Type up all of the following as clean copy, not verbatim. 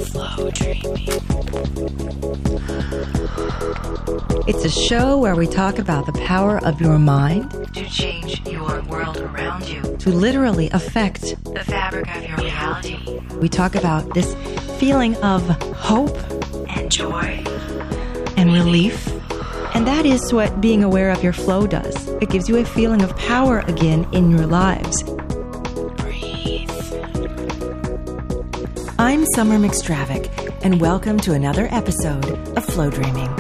Flow Dreaming. It's a show where we talk about the power of your mind To change your world around you. to literally affect. The fabric of your reality. We talk about this feeling of hope And joy. and relief. And that is what being aware of your flow does. It gives you a feeling of power again in your lives. Breathe. I'm Summer McStravick, and welcome to another episode of Flow Dreaming.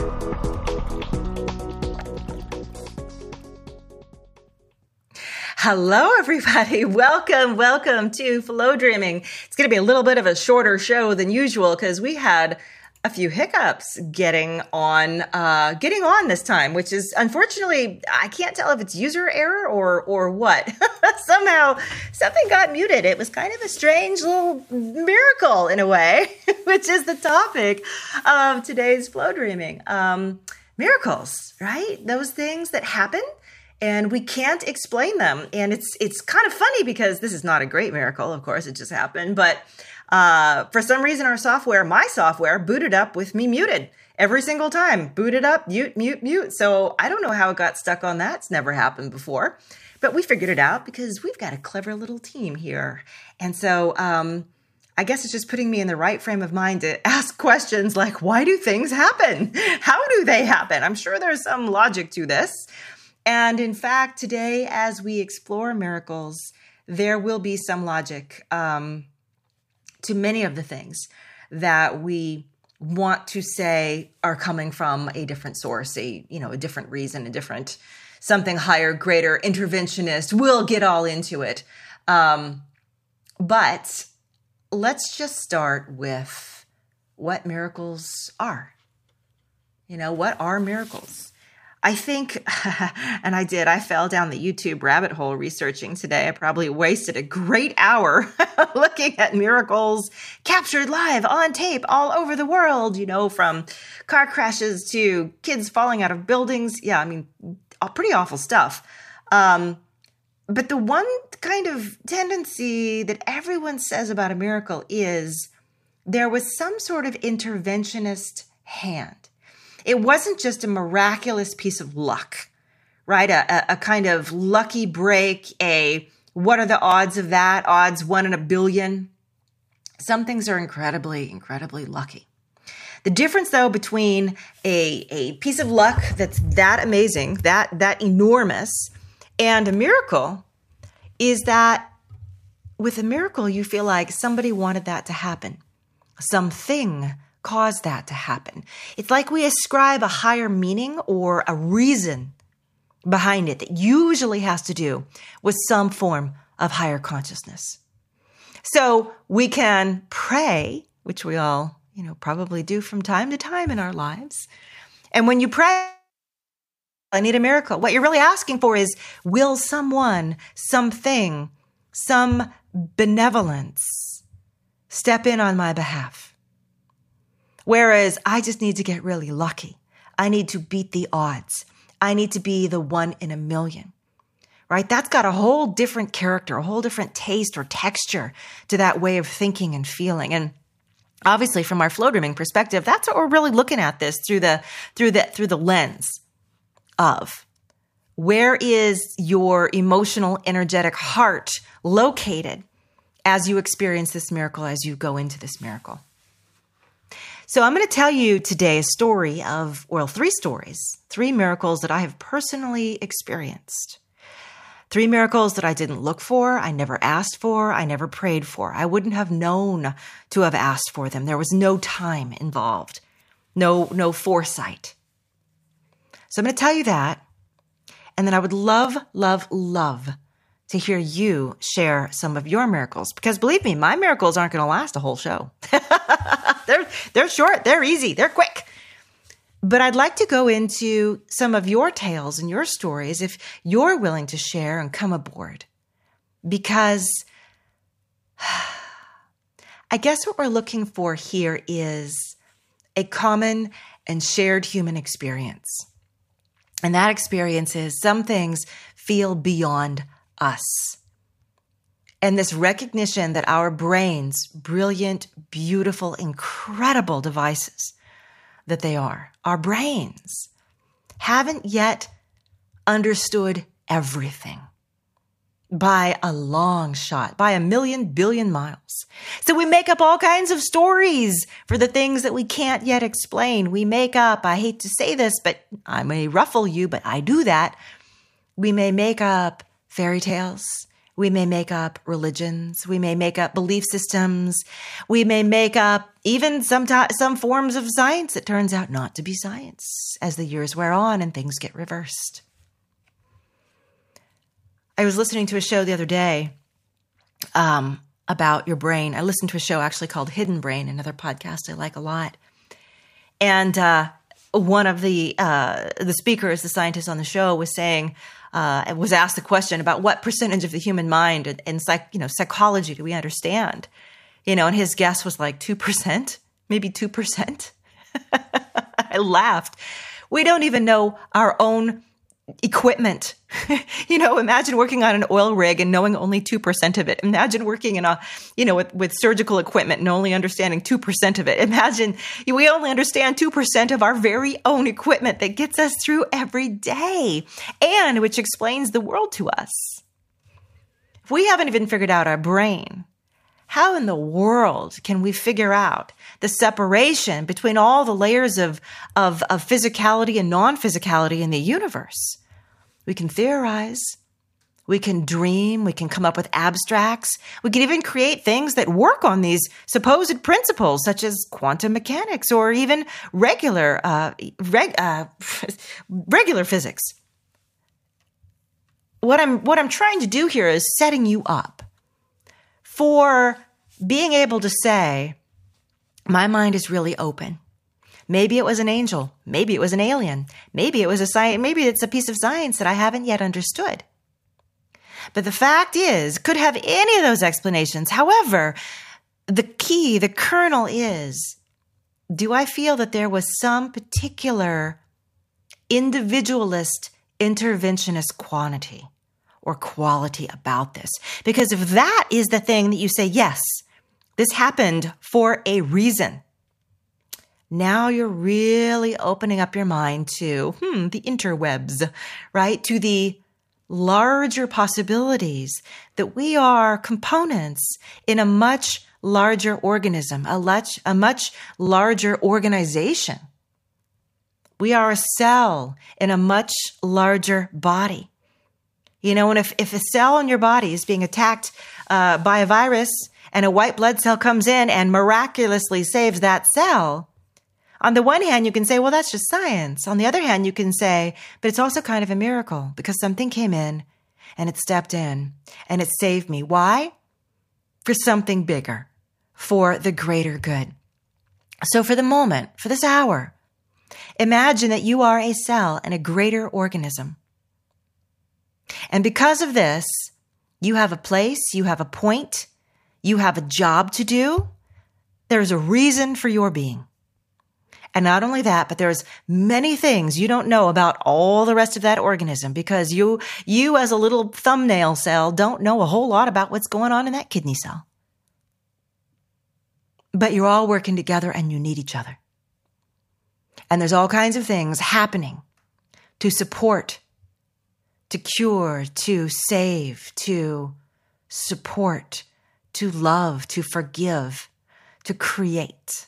Hello, everybody. Welcome to Flow Dreaming. It's going to be a little bit of a shorter show than usual because we had a few hiccups getting on this time, which is unfortunately, I can't tell if it's user error or what. Somehow something got muted. It was kind of a strange little miracle in a way, which is the topic of today's Flow Dreaming. Miracles, right? Those things that happen and we can't explain them. And it's kind of funny because this is not a great miracle. Of course, it just happened, but for some reason, my software booted up with me muted every single time. Booted up, mute. So I don't know how it got stuck on that. It's never happened before, but we figured it out because we've got a clever little team here. And so I guess it's just putting me in the right frame of mind to ask questions like, why do things happen? How do they happen? I'm sure there's some logic to this. And in fact, today, as we explore miracles, there will be some logic to many of the things that we want to say are coming from a different source, a different reason, a different something higher, greater, interventionist. We'll get all into it. But let's just start with what miracles are. What are miracles? I think, and I fell down the YouTube rabbit hole researching today. I probably wasted a great hour looking at miracles captured live on tape all over the world, from car crashes to kids falling out of buildings. Yeah, pretty awful stuff. But the one kind of tendency that everyone says about a miracle is there was some sort of interventionist hand. It wasn't just a miraculous piece of luck, right? A kind of lucky break, what are the odds of that? Odds 1 in a billion. Some things are incredibly, incredibly lucky. The difference, though, between a piece of luck that's that amazing, that enormous, and a miracle is that with a miracle, you feel like somebody wanted that to happen. Something caused that to happen. It's like we ascribe a higher meaning or a reason behind it that usually has to do with some form of higher consciousness. So we can pray, which we all, probably do from time to time in our lives. And when you pray, I need a miracle. What you're really asking for is, will someone, something, some benevolence step in on my behalf? Whereas I just need to get really lucky. I need to beat the odds. I need to be the 1 in a million, right? That's got a whole different character, a whole different taste or texture to that way of thinking and feeling. And obviously from our flow dreaming perspective, that's what we're really looking at this through the lens of where is your emotional, energetic heart located as you experience this miracle, as you go into this miracle. So I'm going to tell you today a story of, 3 stories, 3 miracles that I have personally experienced. 3 miracles that I didn't look for, I never asked for, I never prayed for. I wouldn't have known to have asked for them. There was no time involved, no foresight. So I'm going to tell you that, and then I would love, love, love to hear you share some of your miracles. Because believe me, my miracles aren't going to last a whole show. They're short, they're easy, they're quick. But I'd like to go into some of your tales and your stories if you're willing to share and come aboard. Because I guess what we're looking for here is a common and shared human experience. And that experience is some things feel beyond us. And this recognition that our brains, brilliant, beautiful, incredible devices that they are, our brains, haven't yet understood everything by a long shot, by a million billion miles. So we make up all kinds of stories for the things that we can't yet explain. We make up, I hate to say this, but I may ruffle you, but I do that. We may make up fairy tales. We may make up religions. We may make up belief systems. We may make up even some forms of science that turns out not to be science as the years wear on and things get reversed. I was listening to a show the other day about your brain. I listened to a show actually called Hidden Brain, another podcast I like a lot. And one of the speakers, the scientist on the show, was saying, was asked the question about what percentage of the human mind and psychology do we understand? And his guess was like 2%, maybe 2%. I laughed. We don't even know our own equipment. Imagine working on an oil rig and knowing only 2% of it. Imagine working in with surgical equipment and only understanding 2% of it. Imagine we only understand 2% of our very own equipment that gets us through every day and which explains the world to us. If we haven't even figured out our brain, how in the world can we figure out the separation between all the layers of physicality and non-physicality in the universe? We can theorize, we can dream, we can come up with abstracts, we can even create things that work on these supposed principles, such as quantum mechanics or even regular physics. What I'm trying to do here is setting you up for being able to say, my mind is really open. Maybe it was an angel. Maybe it was an alien. Maybe it was maybe it's a piece of science that I haven't yet understood. But the fact is, could have any of those explanations. However, the kernel is, do I feel that there was some particular individualist interventionist quantity or quality about this? Because if that is the thing that you say, yes, this happened for a reason, now you're really opening up your mind to the interwebs, right? To the larger possibilities that we are components in a much larger organism, a much larger organization. We are a cell in a much larger body. And if a cell in your body is being attacked by a virus and a white blood cell comes in and miraculously saves that cell, on the one hand, you can say, well, that's just science. On the other hand, you can say, but it's also kind of a miracle because something came in and it stepped in and it saved me. Why? For something bigger, for the greater good. So for the moment, for this hour, imagine that you are a cell in a greater organism. And because of this, you have a place, you have a point, you have a job to do. There's a reason for your being. And not only that, but there's many things you don't know about all the rest of that organism because you as a little thumbnail cell don't know a whole lot about what's going on in that kidney cell. But you're all working together and you need each other. And there's all kinds of things happening to support, to cure, to save, to support, to love, to forgive, to create.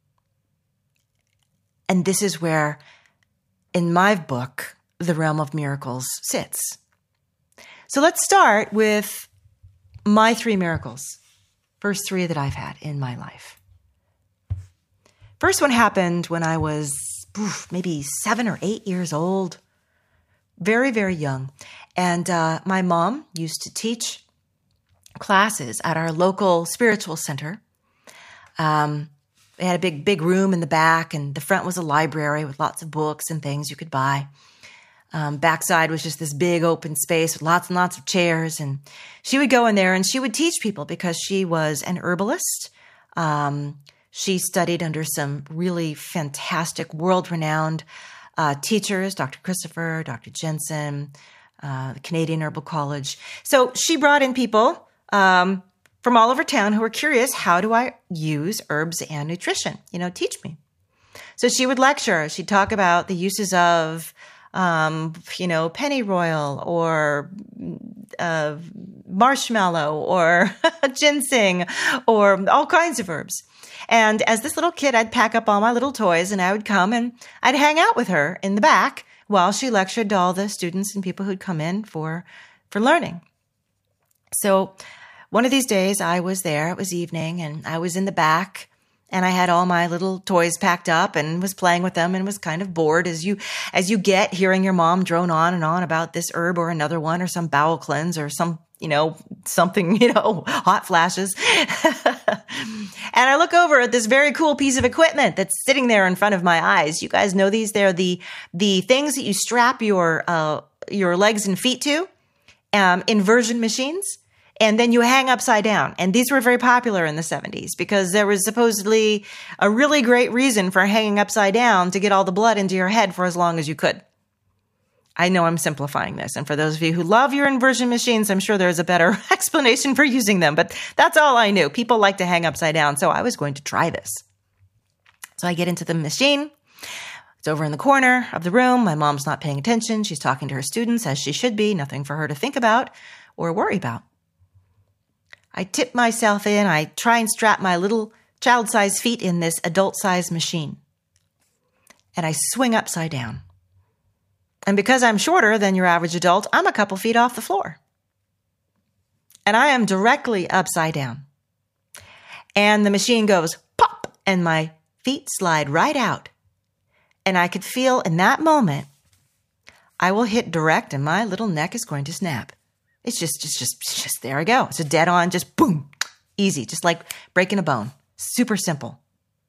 And this is where, in my book, the realm of miracles sits. So let's start with my 3 miracles, first 3 that I've had in my life. First one happened when I was maybe 7 or 8 years old, very, very young. And my mom used to teach classes at our local spiritual center. They had a big room in the back, and the front was a library with lots of books and things you could buy. Backside was just this big open space with lots and lots of chairs. And she would go in there and she would teach people because she was an herbalist. She studied under some really fantastic, world-renowned teachers, Dr. Christopher, Dr. Jensen, the Canadian Herbal College. So she brought in people from all over town who were curious, how do I use herbs and nutrition? Teach me. So she would lecture. She'd talk about the uses of, pennyroyal or marshmallow or ginseng or all kinds of herbs. And as this little kid, I'd pack up all my little toys and I would come and I'd hang out with her in the back while she lectured to all the students and people who'd come in for learning. So one of these days I was there, it was evening, and I was in the back and I had all my little toys packed up and was playing with them and was kind of bored as you get hearing your mom drone on and on about this herb or another one or some bowel cleanse or some, something, hot flashes. And I look over at this very cool piece of equipment that's sitting there in front of my eyes. You guys know these? They're the things that you strap your legs and feet to, inversion machines. And then you hang upside down. And these were very popular in the 70s because there was supposedly a really great reason for hanging upside down to get all the blood into your head for as long as you could. I know I'm simplifying this. And for those of you who love your inversion machines, I'm sure there's a better explanation for using them. But that's all I knew. People like to hang upside down. So I was going to try this. So I get into the machine. It's over in the corner of the room. My mom's not paying attention. She's talking to her students as she should be. Nothing for her to think about or worry about. I tip myself in. I try and strap my little child-sized feet in this adult-sized machine. And I swing upside down. And because I'm shorter than your average adult, I'm a couple feet off the floor. And I am directly upside down. And the machine goes pop, and my feet slide right out. And I could feel in that moment, I will hit direct and my little neck is going to snap. It's just there I go. It's a dead on, just boom, easy, just like breaking a bone. Super simple.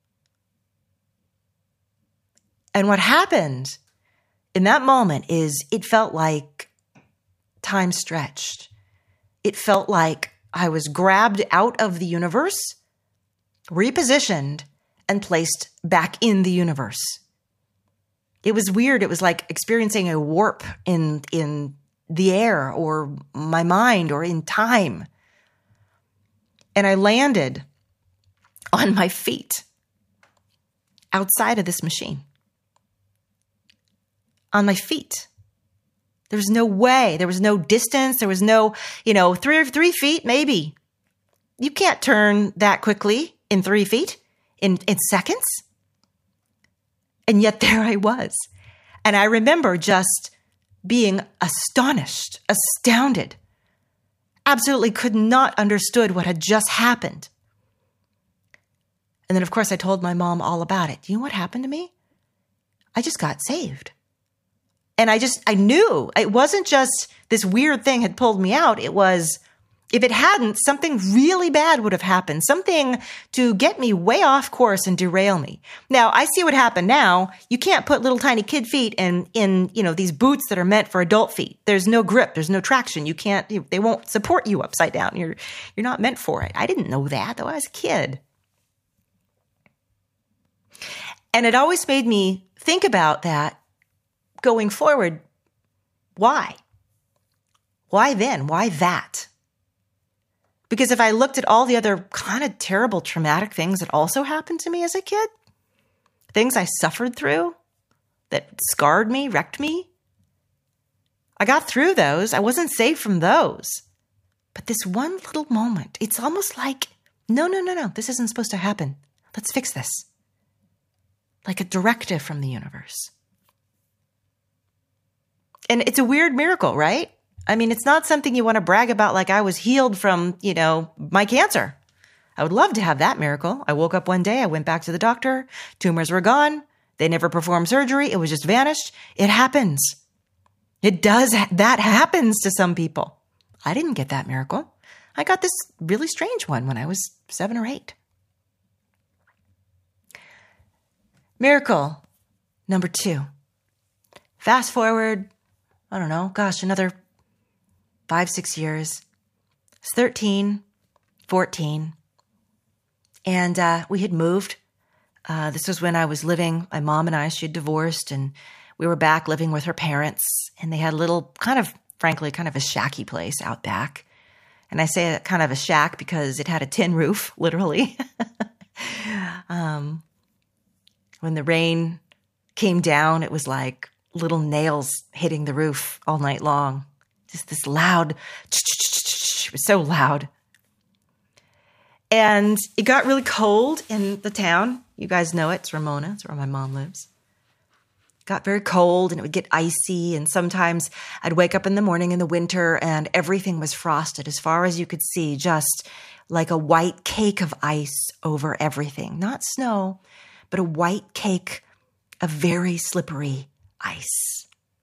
And what happened in that moment is it felt like time stretched. It felt like I was grabbed out of the universe, repositioned, and placed back in the universe. It was weird. It was like experiencing a warp in the air or my mind or in time. And I landed on my feet outside of this machine. On my feet. There was no way. There was no distance. There was no, 3 feet, maybe. You can't turn that quickly in 3 feet in seconds. And yet there I was. And I remember just being astonished, astounded, absolutely could not understood what had just happened. And then, of course, I told my mom all about it. You know what happened to me? I just got saved. And I knew it wasn't just this weird thing had pulled me out. It was, if it hadn't, something really bad would have happened, something to get me way off course and derail me. Now, I see what happened now. You can't put little tiny kid feet in these boots that are meant for adult feet. There's no grip. There's no traction. You can't, they won't support you upside down. You're not meant for it. I didn't know that, though I was a kid. And it always made me think about that going forward. Why? Why then? Why that? Because if I looked at all the other kind of terrible, traumatic things that also happened to me as a kid, things I suffered through that scarred me, wrecked me, I got through those. I wasn't safe from those. But this one little moment, it's almost like, no, this isn't supposed to happen. Let's fix this. Like a directive from the universe. And it's a weird miracle, right? I mean, it's not something you want to brag about like I was healed from, my cancer. I would love to have that miracle. I woke up one day, I went back to the doctor, tumors were gone, they never performed surgery, it was just vanished. It happens. It does, that happens to some people. I didn't get that miracle. I got this really strange one when I was 7 or 8. Miracle number 2. Fast forward, I don't know, another 5-6 years. It's 13, 14. And we had moved. This was when I was living, my mom and I, she had divorced, and we were back living with her parents. And they had a little kind of a shacky place out back. And I say that kind of a shack because it had a tin roof, literally. When the rain came down, it was like little nails hitting the roof all night long. Just this loud, it was so loud. And it got really cold in the town. You guys know it. It's Ramona. It's where my mom lives. It got very cold and it would get icy. And sometimes I'd wake up in the morning in the winter and everything was frosted as far as you could see, just like a white cake of ice over everything. Not snow, but a white cake of very slippery ice.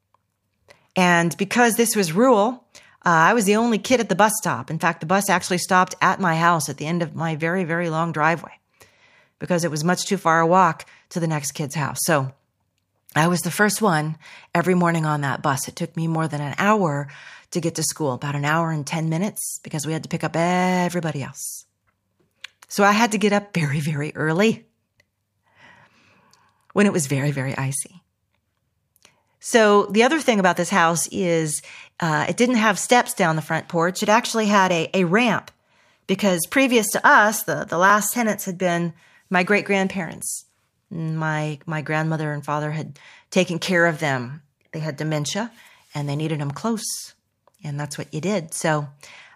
And because this was rural, I was the only kid at the bus stop. In fact, the bus actually stopped at my house at the end of my very, very long driveway because it was much too far a walk to the next kid's house. So I was the first one every morning on that bus. It took me more than an hour to get to school, about an hour and 10 minutes because we had to pick up everybody else. So I had to get up very, very early when it was very, very icy. So the other thing about this house is it didn't have steps down the front porch. It actually had a ramp because previous to us, the last tenants had been my great-grandparents. My grandmother and father had taken care of them. They had dementia and they needed them close. And that's what you did. So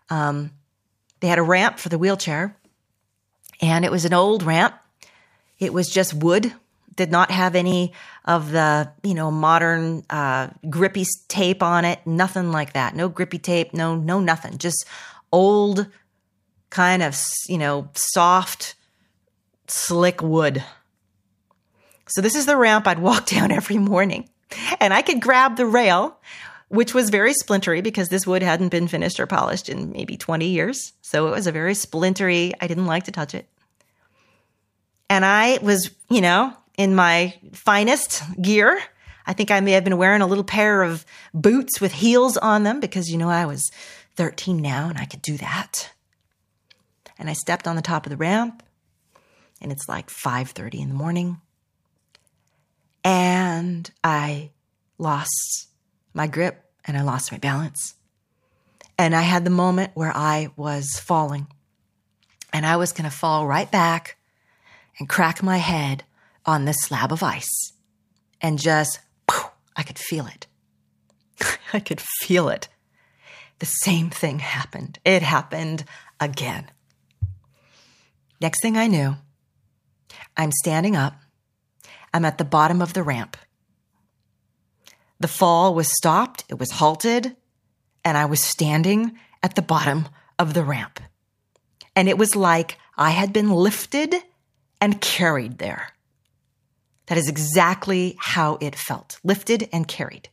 they had a ramp for the wheelchair and it was an old ramp. It was just wood. Did not have any of the, modern grippy tape on it. Nothing like that. No grippy tape. No, nothing. Just old kind of, soft, slick wood. So this is the ramp I'd walk down every morning. And I could grab the rail, which was very splintery because this wood hadn't been finished or polished in maybe 20 years. So it was a very splintery, I didn't like to touch it. And I was, in my finest gear. I think I may have been wearing a little pair of boots with heels on them because, I was 13 now and I could do that. And I stepped on the top of the ramp and it's like 5:30 in the morning. And I lost my grip and I lost my balance. And I had the moment where I was falling and I was going to fall right back and crack my head on this slab of ice. And just, I could feel it. I could feel it. The same thing happened. It happened again. Next thing I knew, I'm standing up. I'm at the bottom of the ramp. The fall was stopped. It was halted. And I was standing at the bottom of the ramp. And it was like I had been lifted and carried there. That is exactly how it felt. Lifted and carried.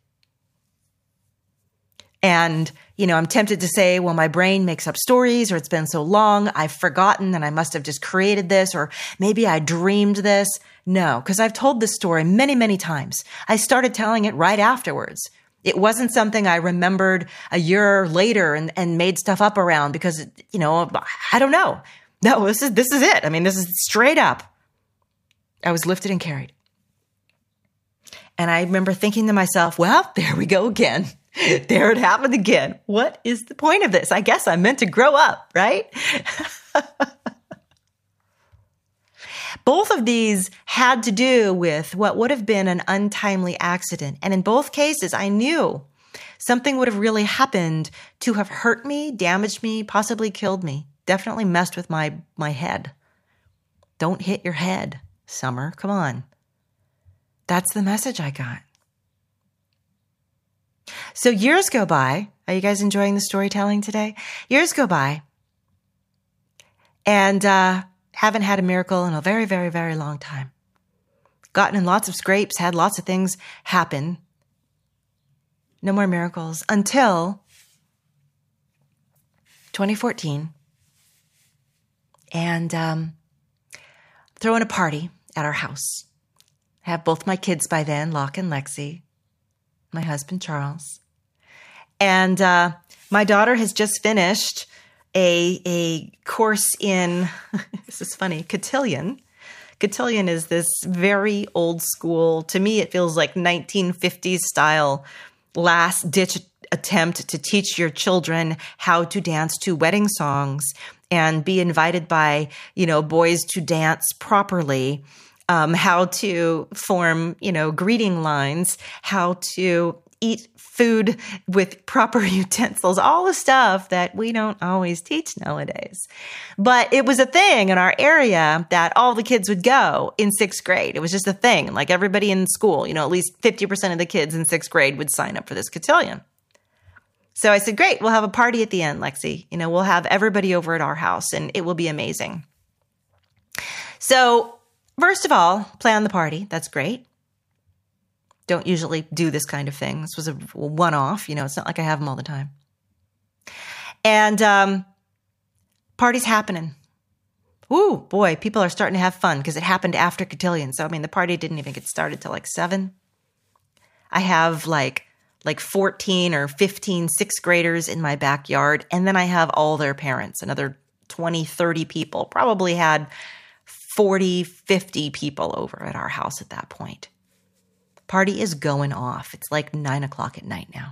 And, I'm tempted to say, well, my brain makes up stories or it's been so long, I've forgotten and I must have just created this or maybe I dreamed this. No, because I've told this story many, many times. I started telling it right afterwards. It wasn't something I remembered a year later and made stuff up around because, I don't know. No, this is it. I mean, this is straight up. I was lifted and carried. And I remember thinking to myself, well, there we go again. There it happened again. What is the point of this? I guess I'm meant to grow up, right? Both of these had to do with what would have been an untimely accident. And in both cases, I knew something would have really happened to have hurt me, damaged me, possibly killed me. Definitely messed with my head. Don't hit your head, Summer. Come on. That's the message I got. So years go by. Are you guys enjoying the storytelling today? Years go by. And haven't had a miracle in a very, very, very long time. Gotten in lots of scrapes, had lots of things happen. No more miracles until 2014. And throwing a party at our house. I have both my kids by then, Locke and Lexi, my husband, Charles. And my daughter has just finished a course in, this is funny, cotillion. Cotillion is this very old school, to me it feels like 1950s style last-ditch attempt to teach your children how to dance to wedding songs and be invited by, boys to dance properly, how to form, greeting lines, how to eat food with proper utensils, all the stuff that we don't always teach nowadays. But it was a thing in our area that all the kids would go in 6th grade. It was just a thing. Like everybody in school, at least 50% of the kids in 6th grade would sign up for this cotillion. So I said, great, we'll have a party at the end, Lexi. We'll have everybody over at our house and it will be amazing. So first of all, plan the party. That's great. Don't usually do this kind of thing. This was a one-off. It's not like I have them all the time. And party's happening. Ooh, boy, people are starting to have fun because it happened after cotillion. So, the party didn't even get started till like 7. I have like 14 or 15 6th graders in my backyard. And then I have all their parents, another 20, 30 people. Probably had 40, 50 people over at our house at that point. Party is going off. It's like 9:00 at night now.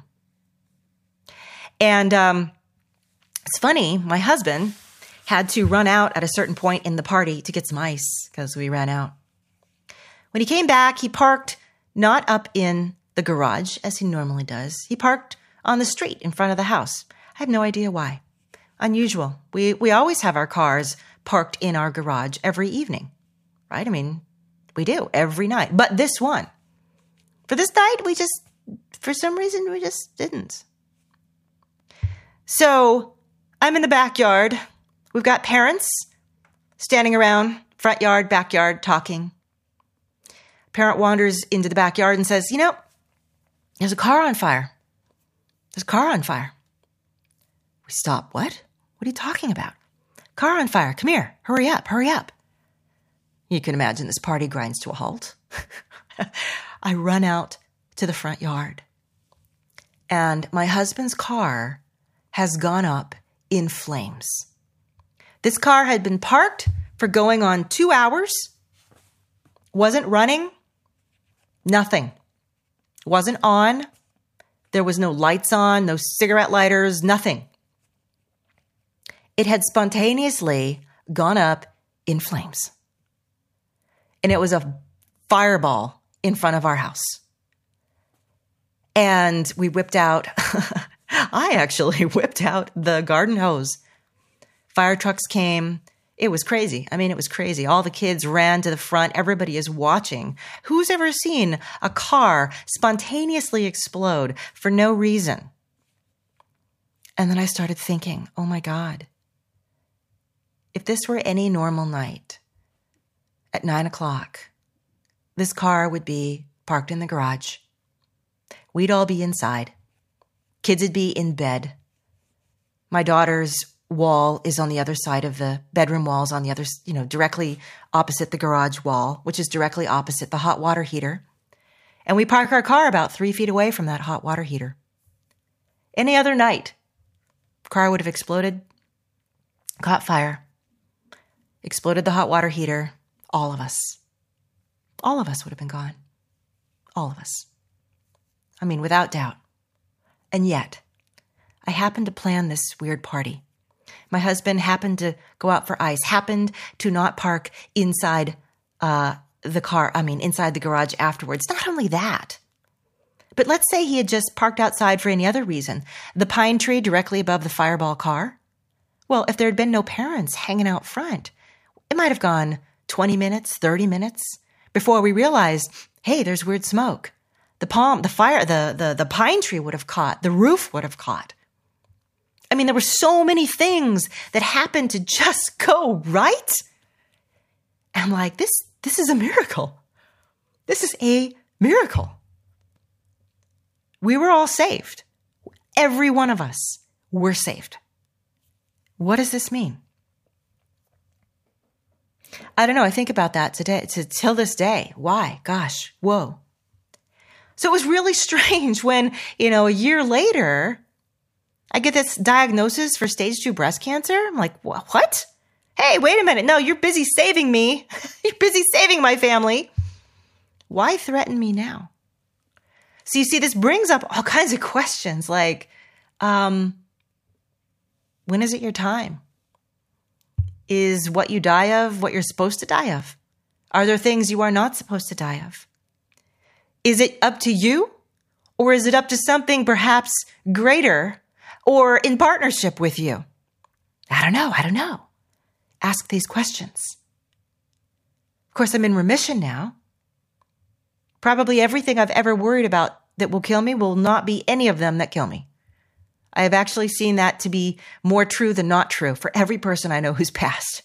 And it's funny, my husband had to run out at a certain point in the party to get some ice because we ran out. When he came back, he parked not up in the garage as he normally does. He parked on the street in front of the house. I have no idea why. Unusual. We always have our cars parked in our garage every evening, right? We do every night. But this one, for this night, for some reason, we just didn't. So I'm in the backyard. We've got parents standing around, front yard, backyard, talking. Parent wanders into the backyard and says, there's a car on fire. There's a car on fire. We stop. What? What are you talking about? Car on fire. Come here. Hurry up. Hurry up. You can imagine this party grinds to a halt. I run out to the front yard, and my husband's car has gone up in flames. This car had been parked for going on 2 hours, wasn't running, nothing, wasn't on. There was no lights on, no cigarette lighters, nothing. It had spontaneously gone up in flames. And it was a fireball in front of our house. And we whipped out, I actually whipped out the garden hose. Fire trucks came. It was crazy. It was crazy. All the kids ran to the front. Everybody is watching. Who's ever seen a car spontaneously explode for no reason? And then I started thinking, oh my God, if this were any normal night at 9:00, this car would be parked in the garage. We'd all be inside. Kids would be in bed. My daughter's wall is on the other side of the bedroom walls, on the other, directly opposite the garage wall, which is directly opposite the hot water heater. And we park our car about 3 feet away from that hot water heater. Any other night, car would have exploded, caught fire, exploded the hot water heater, all of us. All of us would have been gone. All of us. Without doubt. And yet, I happened to plan this weird party. My husband happened to go out for ice, happened to not park inside the car, inside the garage afterwards. Not only that, but let's say he had just parked outside for any other reason. The pine tree directly above the fireball car. Well, if there had been no parents hanging out front, it might have gone 20 minutes, 30 minutes before we realized, hey, there's weird smoke. The pine tree would have caught, the roof would have caught. There were so many things that happened to just go right. I'm like, this is a miracle. This is a miracle. We were all saved. Every one of us were saved. What does this mean? I don't know. I think about that today, till this day. Why? Gosh, whoa. So it was really strange when, a year later, I get this diagnosis for stage 2 breast cancer. I'm like, what? Hey, wait a minute. No, you're busy saving me. You're busy saving my family. Why threaten me now? So you see, this brings up all kinds of questions like, When is it your time? Is what you die of what you're supposed to die of? Are there things you are not supposed to die of? Is it up to you? Or is it up to something perhaps greater or in partnership with you? I don't know. Ask these questions. Of course, I'm in remission now. Probably everything I've ever worried about that will kill me will not be any of them that kill me. I have actually seen that to be more true than not true for every person I know who's passed.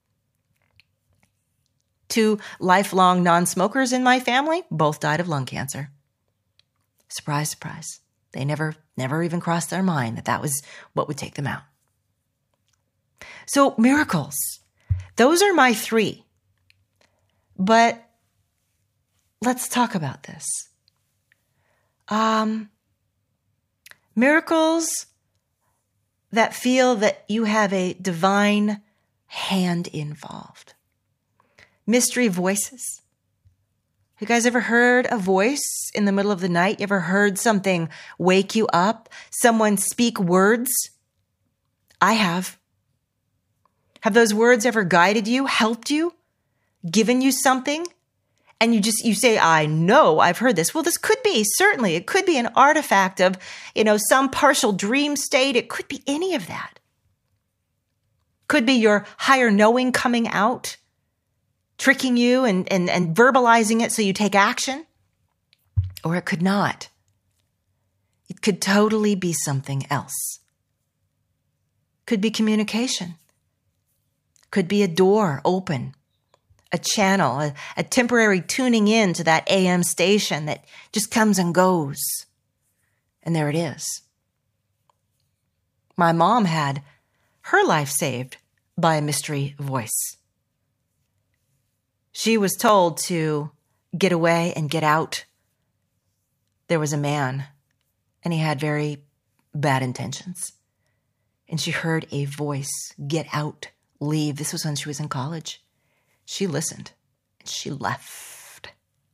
2 lifelong non-smokers in my family both died of lung cancer. Surprise, surprise. They never even crossed their mind that was what would take them out. So miracles, those are my 3. But let's talk about this. Miracles that feel that you have a divine hand involved. Mystery voices. You guys ever heard a voice in the middle of the night? You ever heard something wake you up? Someone speak words? I have. Have those words ever guided you, helped you, given you something? And you say, I know I've heard this. Well, this could be, certainly, it could be an artifact of, some partial dream state. It could be any of that. Could be your higher knowing coming out, tricking you and verbalizing it so you take action. Or it could not. It could totally be something else. Could be communication. Could be a door open. A channel, a temporary tuning in to that AM station that just comes and goes. And there it is. My mom had her life saved by a mystery voice. She was told to get away and get out. There was a man, and he had very bad intentions. And she heard a voice, get out, leave. This was when she was in college. She listened, and she left.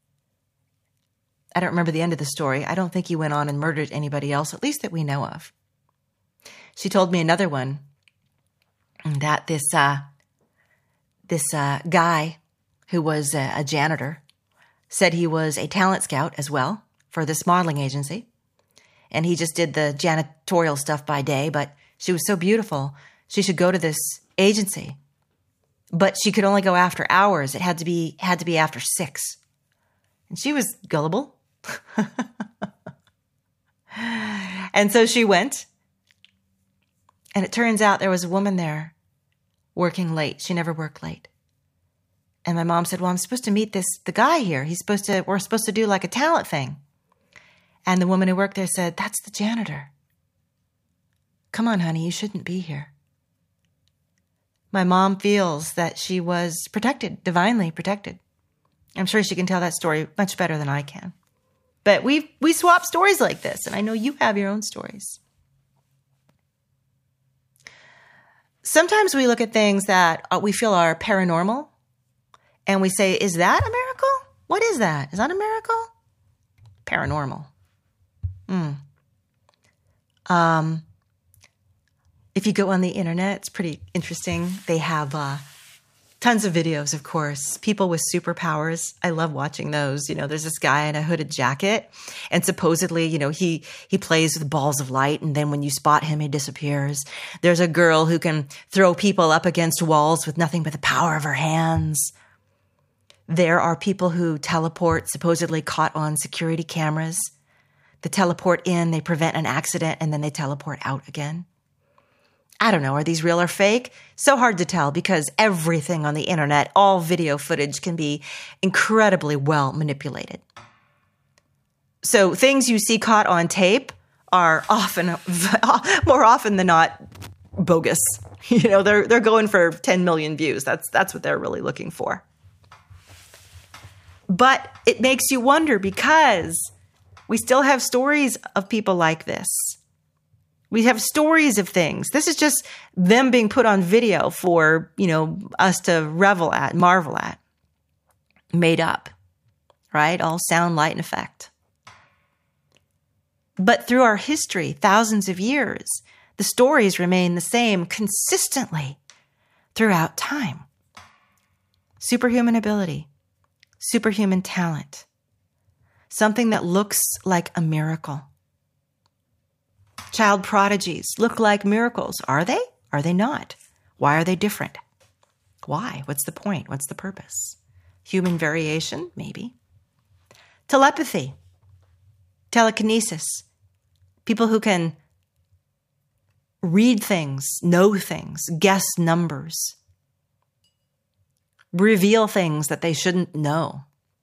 I don't remember the end of the story. I don't think he went on and murdered anybody else, at least that we know of. She told me another one, that this guy who was a janitor said he was a talent scout as well for this modeling agency. And he just did the janitorial stuff by day, but she was so beautiful, she should go to this agency. But she could only go after hours. It had to be after 6. And she was gullible. And so she went. And it turns out there was a woman there working late. She never worked late. And my mom said, well, I'm supposed to meet the guy here. We're supposed to do like a talent thing. And the woman who worked there said, that's the janitor. Come on, honey, you shouldn't be here. My mom feels that she was protected, divinely protected. I'm sure she can tell that story much better than I can. But we swap stories like this, and I know you have your own stories. Sometimes we look at things that we feel are paranormal, and we say, is that a miracle? What is that? Is that a miracle? Paranormal. If you go on the internet, it's pretty interesting. They have tons of videos, of course. People with superpowers. I love watching those. There's this guy in a hooded jacket, and supposedly, he plays with balls of light, and then when you spot him, he disappears. There's a girl who can throw people up against walls with nothing but the power of her hands. There are people who teleport, supposedly caught on security cameras. They teleport in, they prevent an accident, and then they teleport out again. I don't know, are these real or fake? So hard to tell because everything on the internet, all video footage can be incredibly well manipulated. So things you see caught on tape are often, more often than not, bogus. They're going for 10 million views. That's what they're really looking for. But it makes you wonder because we still have stories of people like this. We have stories of things. This is just them being put on video for, us to revel at, marvel at. Made up, right? All sound, light, and effect. But through our history, thousands of years, the stories remain the same consistently throughout time. Superhuman ability, superhuman talent, something that looks like a miracle. Child prodigies look like miracles. Are they? Are they not? Why are they different? Why? What's the point? What's the purpose? Human variation? Maybe. Telepathy, telekinesis, people who can read things, know things, guess numbers, reveal things that they shouldn't know,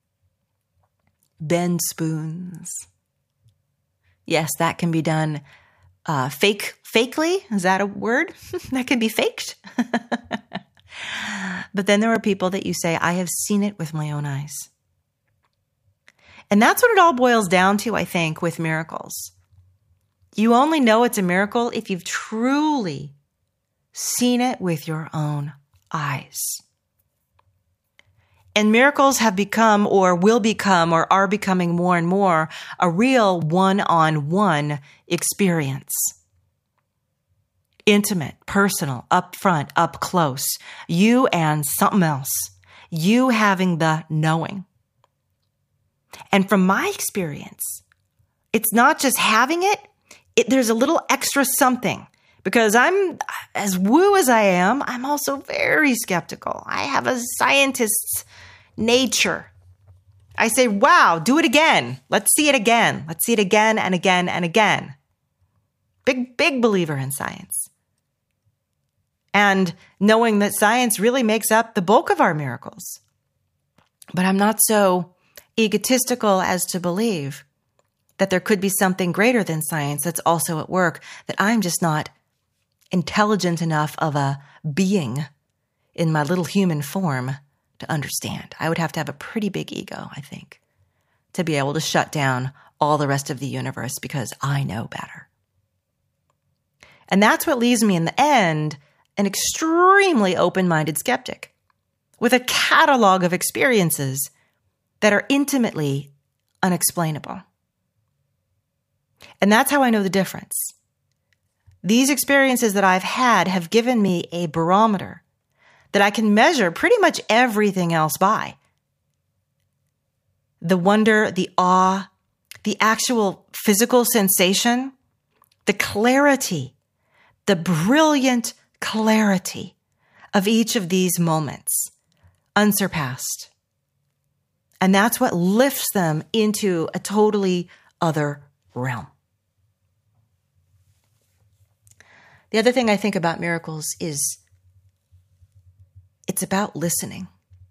bend spoons. Yes, that can be done fakely. Is that a word? That can be faked. But then there are people that you say, I have seen it with my own eyes. And that's what it all boils down to, I think, with miracles. You only know it's a miracle if you've truly seen it with your own eyes. And miracles have become or will become or are becoming more and more a real one-on-one experience. Intimate, personal, up front, up close. You and something else. You having the knowing. And from my experience, it's not just having it, there's a little extra something. Because I'm, as woo as I am, I'm also very skeptical. I have a scientist's nature. I say, wow, do it again. Let's see it again. Let's see it again and again and again. Big believer in science. And knowing that science really makes up the bulk of our miracles. But I'm not so egotistical as to believe that there could be something greater than science that's also at work, that I'm just not intelligent enough of a being in my little human form to understand. I would have to have a pretty big ego, I think, to be able to shut down all the rest of the universe because I know better. And that's what leaves me in the end an extremely open-minded skeptic with a catalog of experiences that are intimately unexplainable. And that's how I know the difference. These experiences that I've had have given me a barometer that I can measure pretty much everything else by. The wonder, the awe, the actual physical sensation, the clarity, the brilliant clarity of each of these moments, unsurpassed. And that's what lifts them into a totally other realm. The other thing I think about miracles is it's about listening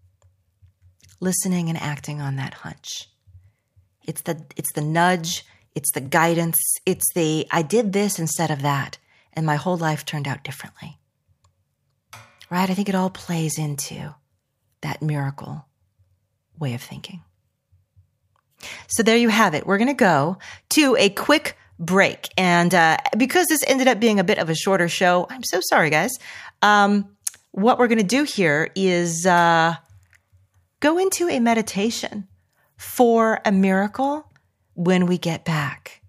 and acting on that hunch. It's the nudge, it's the guidance, it's the I did this instead of that, and my whole life turned out differently. Right? I think it all plays into that miracle way of thinking. So there you have it. We're going to go to a quick break. And because this ended up being a bit of a shorter show, I'm so sorry, guys. What we're going to do here is go into a meditation for a miracle when we get back.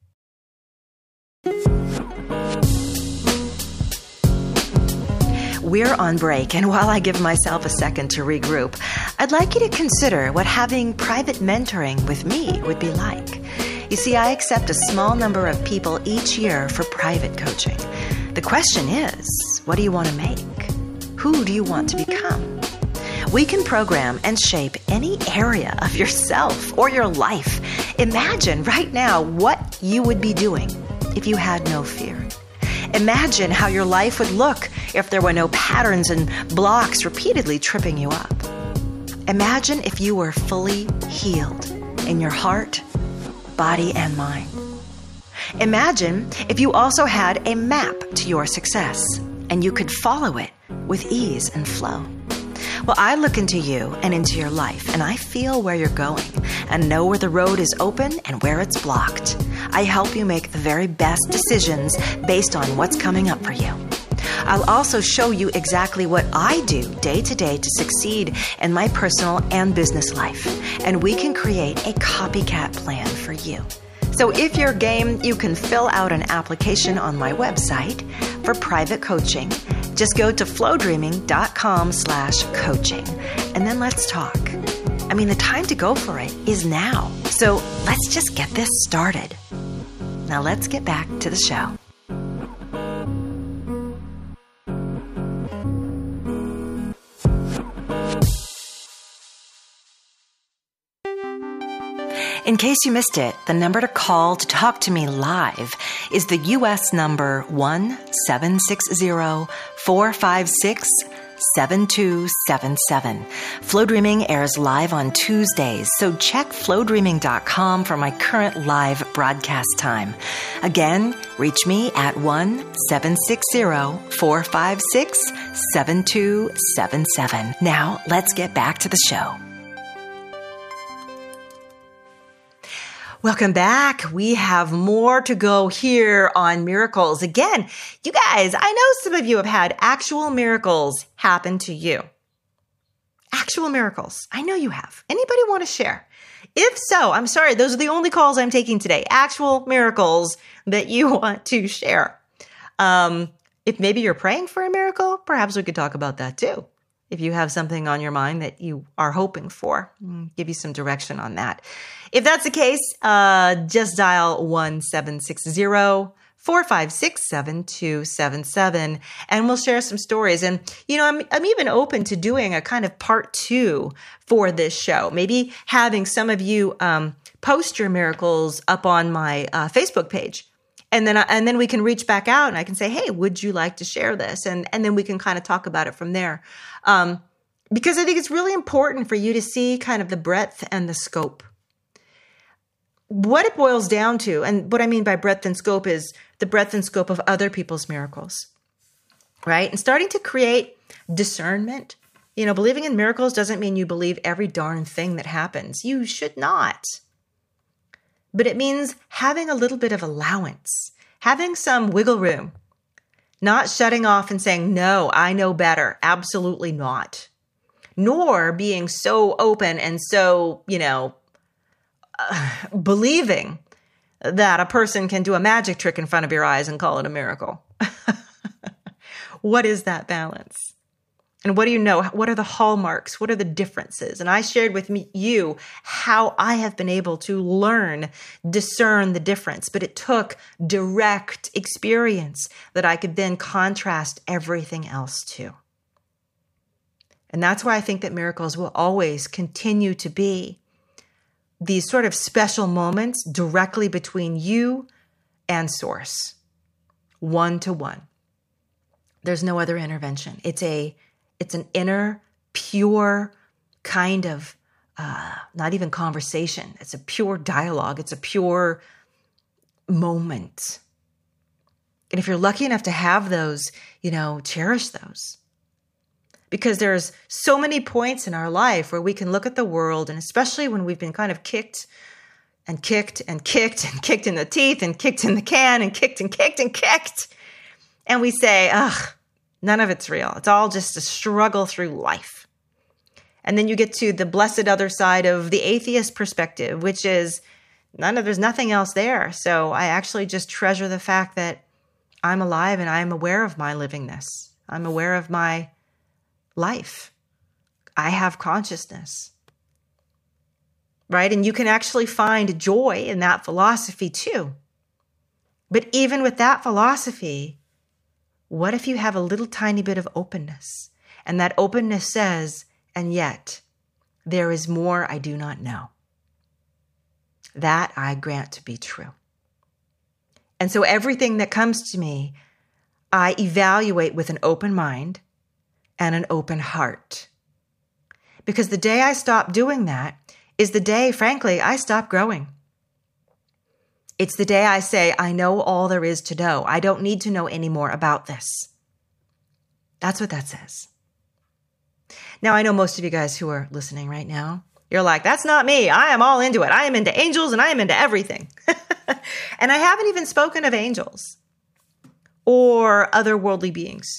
We're on break, and while I give myself a second to regroup, I'd like you to consider what having private mentoring with me would be like. You see, I accept a small number of people each year for private coaching. The question is, what do you want to make? Who do you want to become? We can program and shape any area of yourself or your life. Imagine right now what you would be doing if you had no fear. Imagine how your life would look if there were no patterns and blocks repeatedly tripping you up. Imagine if you were fully healed in your heart, body, and mind. Imagine if you also had a map to your success and you could follow it with ease and flow. Well, I look into you and into your life, and I feel where you're going and know where the road is open and where it's blocked. I help you make the very best decisions based on what's coming up for you. I'll also show you exactly what I do day to day to succeed in my personal and business life, and we can create a copycat plan for you. So if you're game, you can fill out an application on my website for private coaching. Just go to flowdreaming.com/coaching and then let's talk. I mean, the time to go for it is now. So let's just get this started. Now let's get back to the show. In case you missed it, the number to call to talk to me live is the U.S. number 1-760-456-7277. Flow Dreaming airs live on Tuesdays, so check flowdreaming.com for my current live broadcast time. Again, reach me at 1-760-456-7277. Now, let's get back to the show. Welcome back. We have more to go here on miracles. Again, you guys, I know some of you have had actual miracles happen to you. Actual miracles. I know you have. Anybody want to share? If so, I'm sorry, those are the only calls I'm taking today. Actual miracles that you want to share. If maybe you're praying for a miracle, perhaps we could talk about that too. If you have something on your mind that you are hoping for, give you some direction on that. If that's the case, just dial 1-760-456-7277 and we'll share some stories. And, you know, I'm even open to doing a kind of part 2 for this show. Maybe having some of you post your miracles up on my Facebook page. And then we can reach back out and I can say, hey, would you like to share this? And then we can kind of talk about it from there. Because I think it's really important for you to see kind of the breadth and the scope. What it boils down to, and what I mean by breadth and scope is the breadth and scope of other people's miracles, right? And starting to create discernment. You know, believing in miracles doesn't mean you believe every darn thing that happens. You should not. But it means having a little bit of allowance, having some wiggle room, not shutting off and saying, no, I know better. Absolutely not. Nor being so open and so, believing that a person can do a magic trick in front of your eyes and call it a miracle. What is that balance? And what do you know? What are the hallmarks? What are the differences? And I shared with you how I have been able to discern the difference. But it took direct experience that I could then contrast everything else to. And that's why I think that miracles will always continue to be these sort of special moments directly between you and Source, one-to-one. There's no other intervention. It's an inner, pure kind of, not even conversation. It's a pure dialogue. It's a pure moment. And if you're lucky enough to have those, cherish those. Because there's so many points in our life where we can look at the world, and especially when we've been kind of kicked and kicked and kicked and kicked in the teeth and kicked in the can and kicked and kicked and kicked. And we say, ugh, none of it's real. It's all just a struggle through life. And then you get to the blessed other side of the atheist perspective, which is there's nothing else there. So I actually just treasure the fact that I'm alive and I'm aware of my livingness. I'm aware of my life. I have consciousness. Right? And you can actually find joy in that philosophy too. But even with that philosophy, what if you have a little tiny bit of openness? And that openness says, and yet, there is more I do not know. That I grant to be true. And so everything that comes to me, I evaluate with an open mind and an open heart. Because the day I stop doing that is the day, frankly, I stop growing. It's the day I say, I know all there is to know. I don't need to know any more about this. That's what that says. Now, I know most of you guys who are listening right now, you're like, that's not me. I am all into it. I am into angels and I am into everything. And I haven't even spoken of angels or otherworldly beings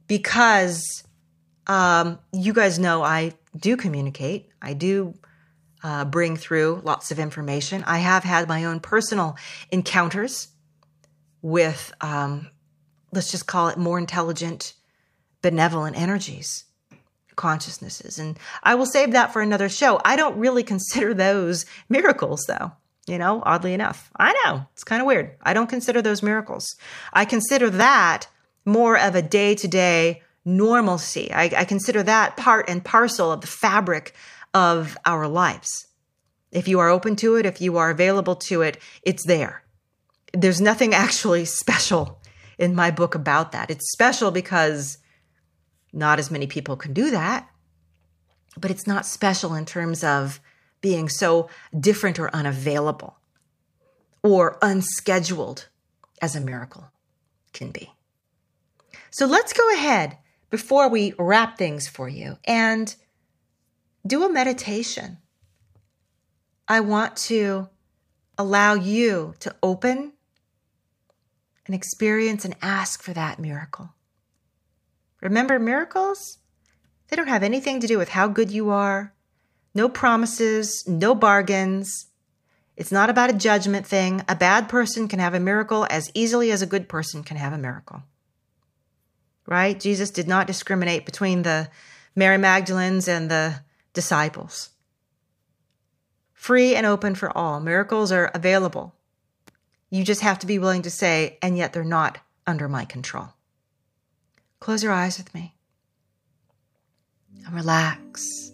because you guys know I do communicate. I do bring through lots of information. I have had my own personal encounters with, let's just call it more intelligent, benevolent energies, consciousnesses. And I will save that for another show. I don't really consider those miracles, though. Oddly enough. I know, it's kind of weird. I don't consider those miracles. I consider that more of a day-to-day normalcy. I consider that part and parcel of the fabric of our lives. If you are open to it, if you are available to it, it's there. There's nothing actually special in my book about that. It's special because not as many people can do that, but it's not special in terms of being so different or unavailable or unscheduled as a miracle can be. So let's go ahead before we wrap things for you and do a meditation. I want to allow you to open and experience and ask for that miracle. Remember, miracles, they don't have anything to do with how good you are. No promises, no bargains. It's not about a judgment thing. A bad person can have a miracle as easily as a good person can have a miracle. Right? Jesus did not discriminate between the Mary Magdalens and the disciples. Free and open for all. Miracles are available. You just have to be willing to say, and yet they're not under my control. Close your eyes with me and relax.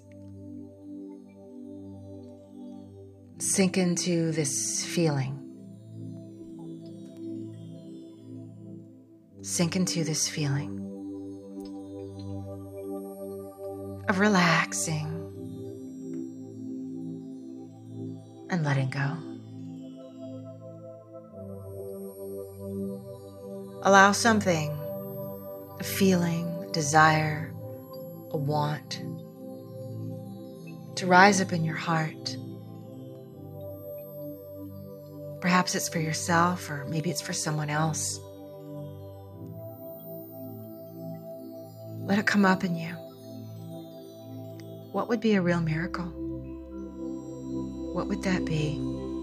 Sink into this feeling. Sink into this feeling of relaxing and letting go. Allow something, a feeling, desire, a want, to rise up in your heart. Perhaps it's for yourself, or maybe it's for someone else. Let it come up in you. What would be a real miracle? What would that be?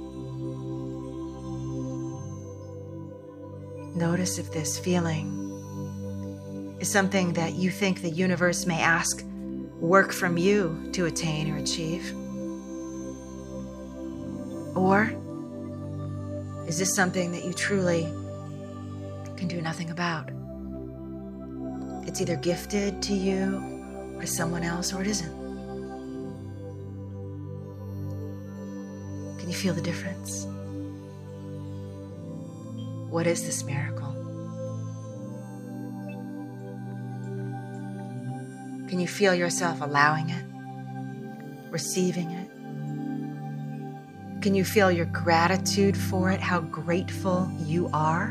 Notice if this feeling is something that you think the universe may ask work from you to attain or achieve. Or is this something that you truly can do nothing about? It's either gifted to you or to someone else, or it isn't. Can you feel the difference? What is this miracle? Can you feel yourself allowing it, receiving it? Can you feel your gratitude for it, how grateful you are?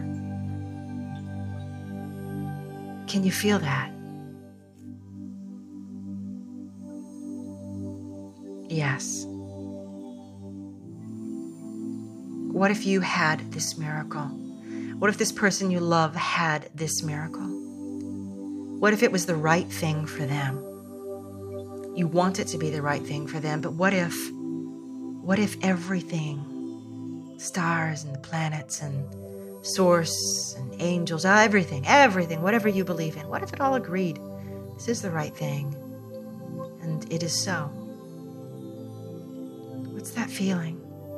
Can you feel that? Yes. What if you had this miracle? What if this person you love had this miracle? What if it was the right thing for them? You want it to be the right thing for them, but what if everything, stars and the planets and source and angels, everything, whatever you believe in, what if it all agreed this is the right thing and it is so? What's that feeling?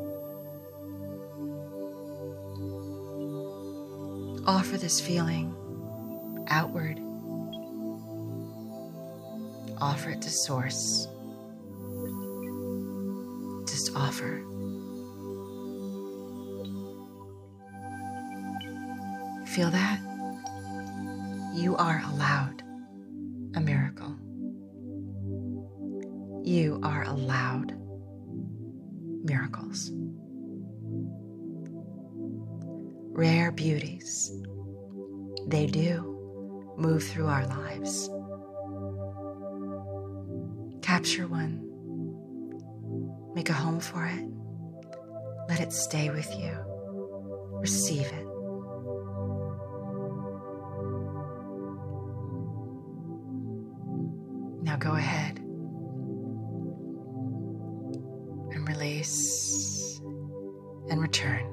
Offer this feeling outward. Offer it to Source. Just offer. Feel that? You are allowed a miracle. You are allowed miracles. Rare beauties. They do move through our lives. Capture one. Make a home for it. Let it stay with you. Receive it. Now go ahead and release and return.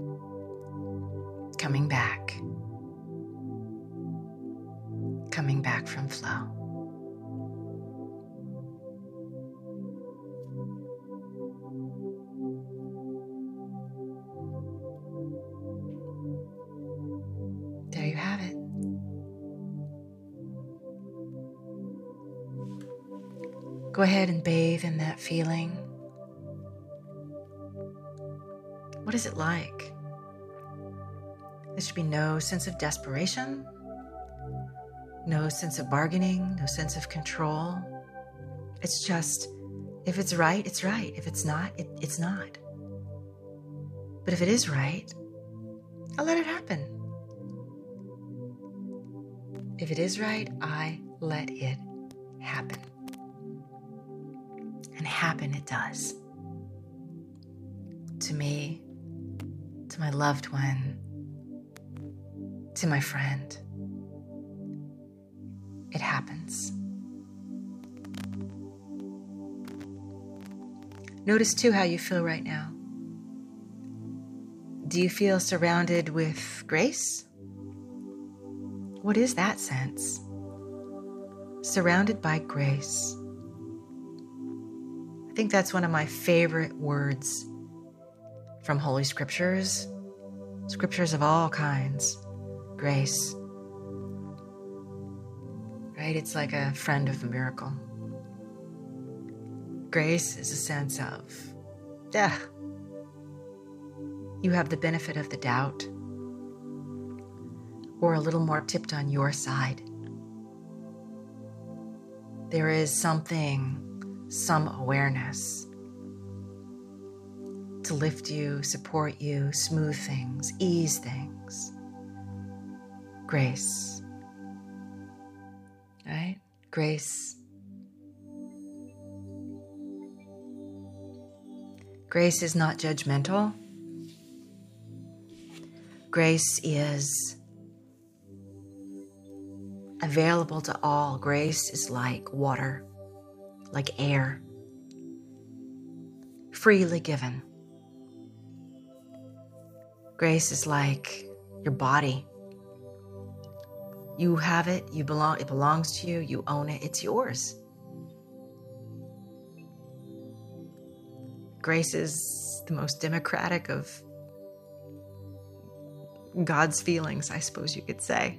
Coming back. Coming back from flow. There you have it. Go ahead and bathe in that feeling. What is it like? There should be no sense of desperation, no sense of bargaining, no sense of control. It's just, if it's right, it's right. If it's not, it's not. But if it is right, I'll let it happen. If it is right, I let it happen. And happen it does. To me, to my loved one, to my friend. It happens. Notice too how you feel right now. Do you feel surrounded with grace? What is that sense? Surrounded by grace. I think that's one of my favorite words from Holy Scriptures. Scriptures of all kinds. Grace. Right? It's like a friend of a miracle. Grace is a sense of, you have the benefit of the doubt, or a little more tipped on your side. There is something, some awareness to lift you, support you, smooth things, ease things. Grace. Right? Grace. Grace is not judgmental. Grace is available to all. Grace is like water, like air, freely given. Grace is like your body. You have it, it belongs to you, you own it, it's yours. Grace is the most democratic of God's feelings, I suppose you could say.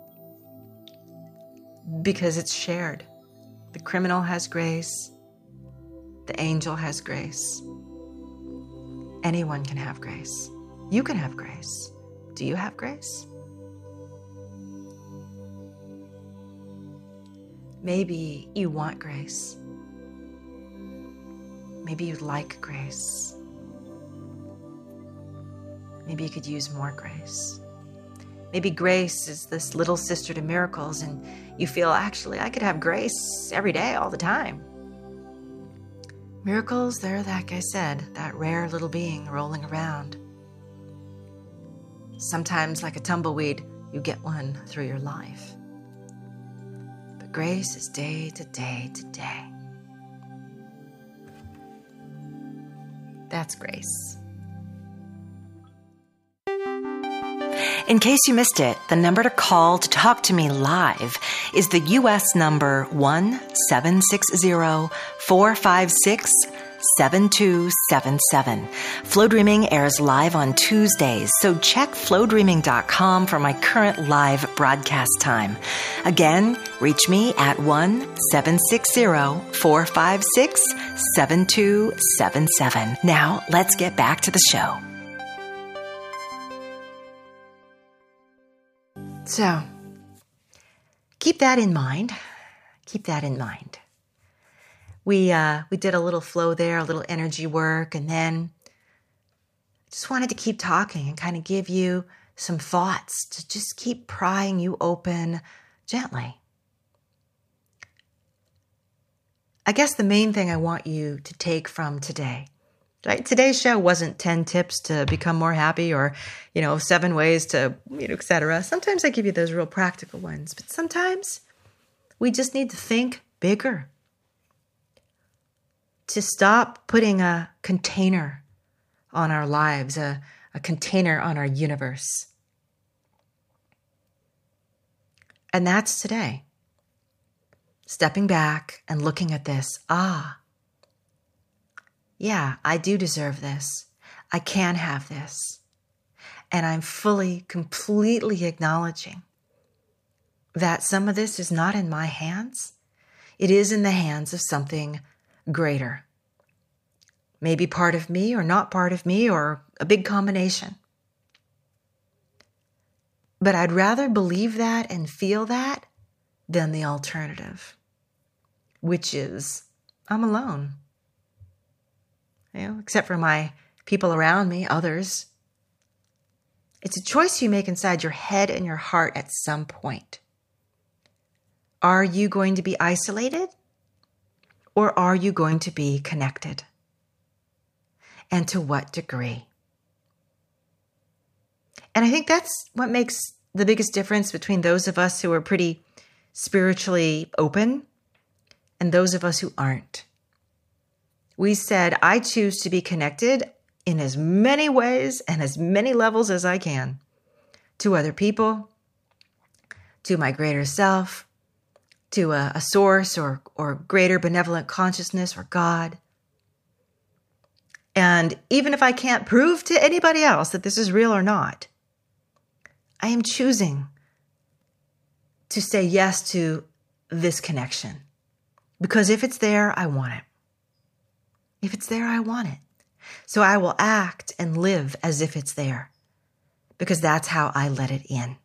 Because it's shared. The criminal has grace. The angel has grace. Anyone can have grace. You can have grace. Do you have grace? Maybe you want grace. Maybe you'd like grace. Maybe you could use more grace. Maybe grace is this little sister to miracles and you feel, actually, I could have grace every day, all the time. Miracles, they're, like I said, that rare little being rolling around. Sometimes, like a tumbleweed, you get one through your life. But grace is day to day to day. That's grace. In case you missed it, the number to call to talk to me live is the U.S. number 1-760-456-7277. Flow Dreaming airs live on Tuesdays, so check flowdreaming.com for my current live broadcast time. Again, reach me at 1-760-456-7277. Now, let's get back to the show. So, keep that in mind. Keep that in mind. We did a little flow there, a little energy work, and then just wanted to keep talking and kind of give you some thoughts to just keep prying you open gently. I guess the main thing I want you to take from today, right? Today's show wasn't 10 tips to become more happy or, 7 ways to, etc. Sometimes I give you those real practical ones, but sometimes we just need to think bigger. to stop putting a container on our lives, a container on our universe. And that's today. Stepping back and looking at this. Yeah, I do deserve this. I can have this. And I'm fully, completely acknowledging that some of this is not in my hands. It is in the hands of something greater. Maybe part of me or not part of me or a big combination. But I'd rather believe that and feel that than the alternative, which is I'm alone. Except for my people around me, others. It's a choice you make inside your head and your heart at some point. Are you going to be isolated or are you going to be connected? And to what degree? And I think that's what makes the biggest difference between those of us who are pretty spiritually open and those of us who aren't. We said, I choose to be connected in as many ways and as many levels as I can to other people, to my greater self, to a source or greater benevolent consciousness or God. And even if I can't prove to anybody else that this is real or not, I am choosing to say yes to this connection. Because if it's there, I want it. If it's there, I want it. So I will act and live as if it's there. Because that's how I let it in.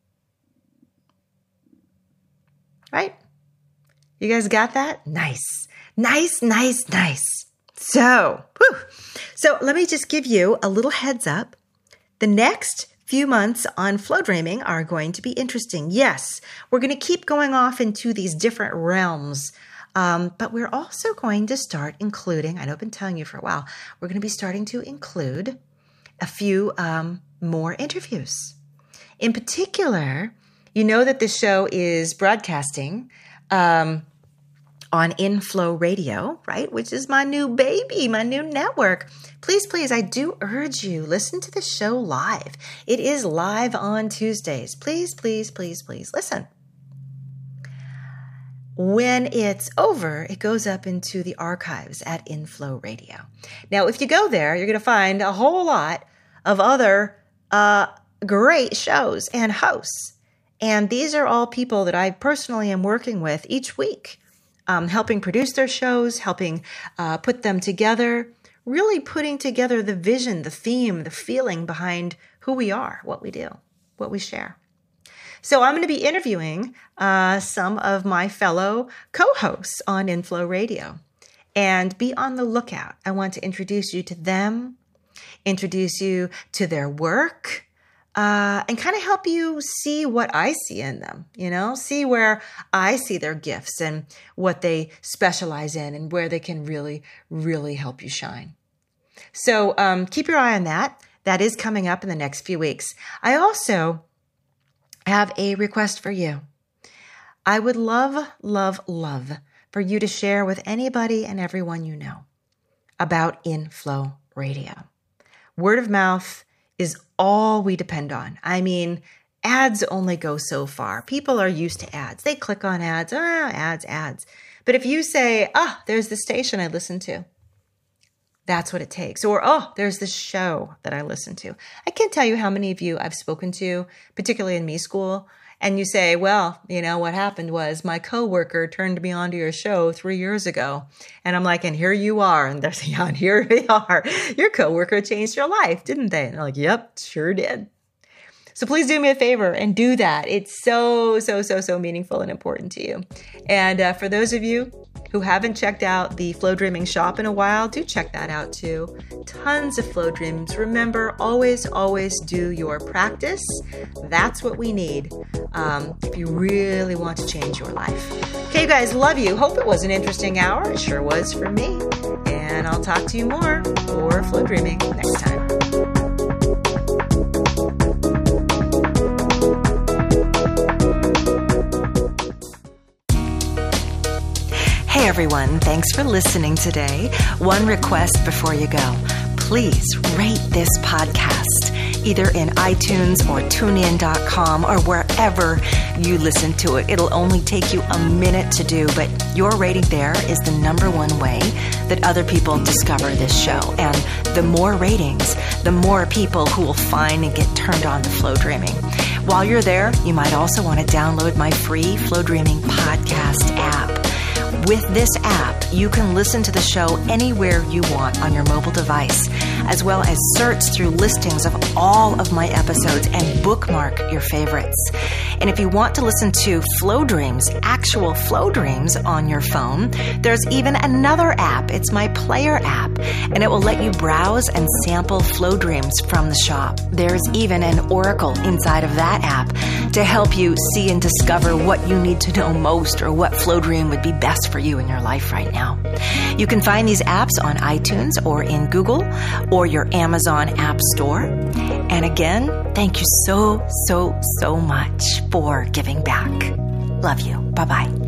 Right? You guys got that? Nice. Nice, nice, nice. So let me just give you a little heads up. The next few months on Flow Dreaming are going to be interesting. Yes, we're going to keep going off into these different realms, but we're also going to start including, I know I've been telling you for a while, we're going to be starting to include a few more interviews. In particular, you know that this show is broadcasting on Inflow Radio, right? Which is my new baby, my new network. Please, I do urge you, listen to the show live. It is live on Tuesdays. Please, listen. When it's over, it goes up into the archives at Inflow Radio. Now, if you go there, you're going to find a whole lot of other great shows and hosts. And these are all people that I personally am working with each week. Helping produce their shows, helping put them together, really putting together the vision, the theme, the feeling behind who we are, what we do, what we share. So I'm going to be interviewing some of my fellow co-hosts on Inflow Radio. And be on the lookout. I want to introduce you to them, introduce you to their work, and kind of help you see what I see in them, see where I see their gifts and what they specialize in and where they can really, really help you shine. So keep your eye on that. That is coming up in the next few weeks. I also have a request for you. I would love for you to share with anybody and everyone you know about Inflow Radio. Word of mouth is all we depend on. I mean, ads only go so far. People are used to ads. They click on ads, ads. But if you say, there's the station I listen to, that's what it takes. Or, there's the show that I listen to. I can't tell you how many of you I've spoken to, particularly in me school, and you say, well, what happened was my coworker turned me onto your show 3 years ago. And I'm like, and here you are. And they're saying, and here they are. Your coworker changed your life, didn't they? And they're like, yep, sure did. So please do me a favor and do that. It's so meaningful and important to you. And for those of you who haven't checked out the Flow Dreaming shop in a while, do check that out too. Tons of Flow Dreams. Remember, always do your practice. That's what we need if you really want to change your life. Okay, you guys, love you. Hope it was an interesting hour. It sure was for me. And I'll talk to you more for Flow Dreaming next time. Hey everyone, thanks for listening today. One request before you go. Please rate this podcast, either in iTunes or TuneIn.com or wherever you listen to it. It'll only take you a minute to do, but your rating there is the number one way that other people discover this show. And the more ratings, the more people who will find and get turned on to Flow Dreaming. While you're there, you might also want to download my free Flow Dreaming podcast app. With this app, you can listen to the show anywhere you want on your mobile device, as well as search through listings of all of my episodes and bookmark your favorites. And if you want to listen to Flow Dreams, actual Flow Dreams on your phone, there's even another app. It's my Player app, and it will let you browse and sample Flow Dreams from the shop. There's even an oracle inside of that app to help you see and discover what you need to know most or what Flow Dream would be best for you in your life right now. You can find these apps on iTunes or in Google or your Amazon App Store. And again, thank you so much for giving back. Love you. Bye-bye.